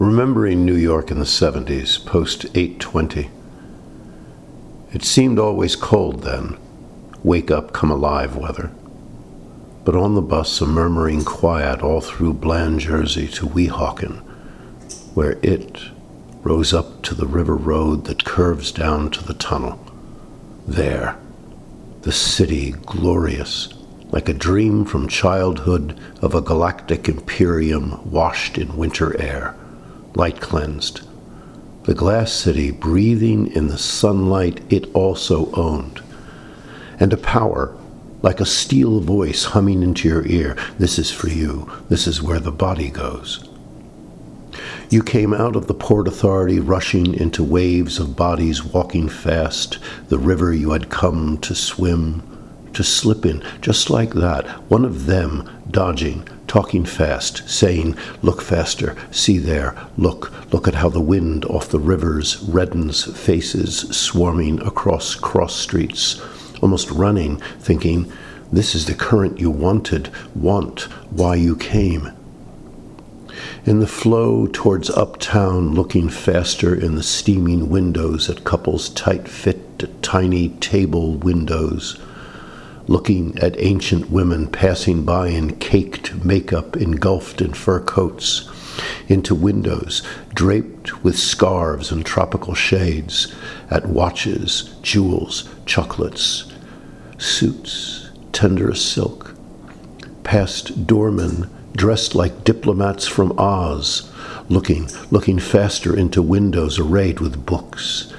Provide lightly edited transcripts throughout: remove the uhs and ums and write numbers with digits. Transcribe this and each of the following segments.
Remembering New York in the 70s, post 820. It seemed always cold then, wake up, come alive weather. But on the bus, a murmuring quiet all through bland Jersey to Weehawken, where it rose up to the river road that curves down to the tunnel. There, the city glorious, like a dream from childhood of a galactic imperium washed in winter air, light cleansed. The glass city breathing in the sunlight it also owned. And a power, like a steel voice humming into your ear, this is for you, this is where the body goes. You came out of the Port Authority rushing into waves of bodies walking fast, the river you had come to swim, to slip in, just like that, one of them dodging, talking fast, saying, look faster, see there, look at how the wind off the rivers reddens faces swarming across cross streets, almost running, thinking, this is the current you want, why you came. In the flow towards uptown, looking faster in the steaming windows at couples tight fit at tiny table windows, looking at ancient women passing by in caked makeup engulfed in fur coats, into windows draped with scarves and tropical shades, at watches, jewels, chocolates, suits, tender as silk, past doormen dressed like diplomats from Oz, looking faster into windows arrayed with books,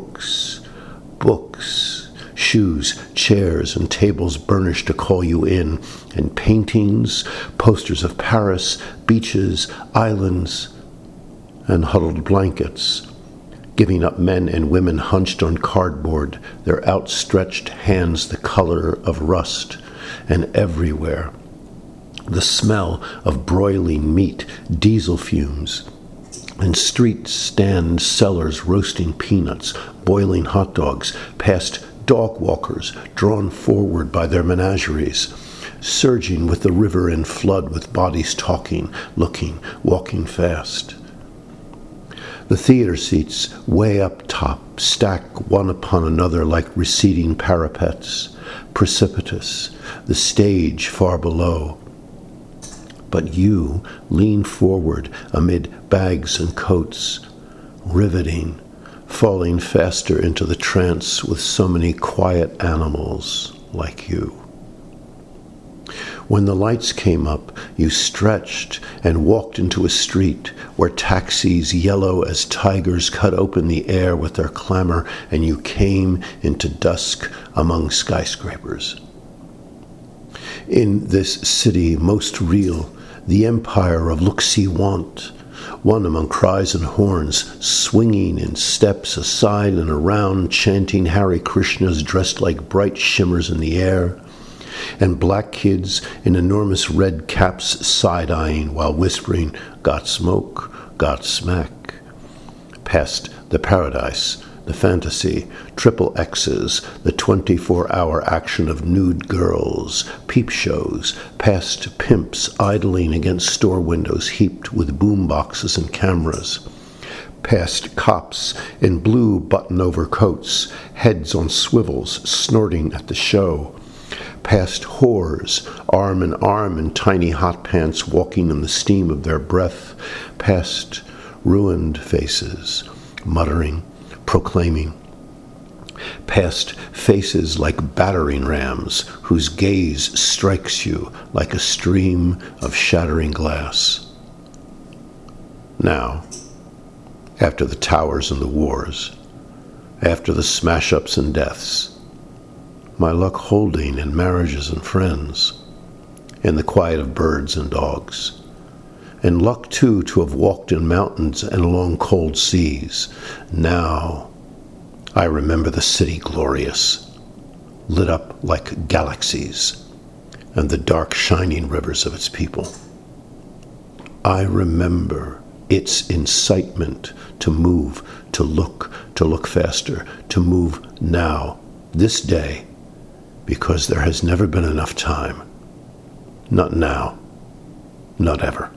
shoes, chairs, and tables burnished to call you in, and paintings, posters of Paris, beaches, islands, and huddled blankets, giving up men and women hunched on cardboard, their outstretched hands the color of rust, and everywhere the smell of broiling meat, diesel fumes, and street stand sellers roasting peanuts, boiling hot dogs, past dog walkers drawn forward by their menageries, surging with the river in flood with bodies talking, looking, walking fast. The theater seats way up top stack one upon another like receding parapets, precipitous, the stage far below. But you lean forward amid bags and coats, riveting, falling faster into the trance with so many quiet animals like you. When the lights came up, you stretched and walked into a street where taxis yellow as tigers cut open the air with their clamor, and you came into dusk among skyscrapers. In this city most real, the empire of look-see-want, one among cries and horns, swinging in steps aside and around, chanting Hare Krishnas dressed like bright shimmers in the air, and black kids in enormous red caps side-eyeing while whispering, got smoke, got smack. Past the paradise, the fantasy, triple X's, the 24-hour action of nude girls, peep shows, past pimps idling against store windows heaped with boom boxes and cameras, past cops in blue button-over coats, heads on swivels, snorting at the show, past whores, arm in arm in tiny hot pants walking in the steam of their breath, past ruined faces, muttering, proclaiming, past faces like battering rams whose gaze strikes you like a stream of shattering glass. Now, after the towers and the wars, after the smash-ups and deaths, my luck holding in marriages and friends, in the quiet of birds and dogs, and luck too to have walked in mountains and along cold seas. Now I remember the city glorious, lit up like galaxies, and the dark shining rivers of its people. I remember its incitement to move, to look faster, to move now, this day, because there has never been enough time. Not now, not ever.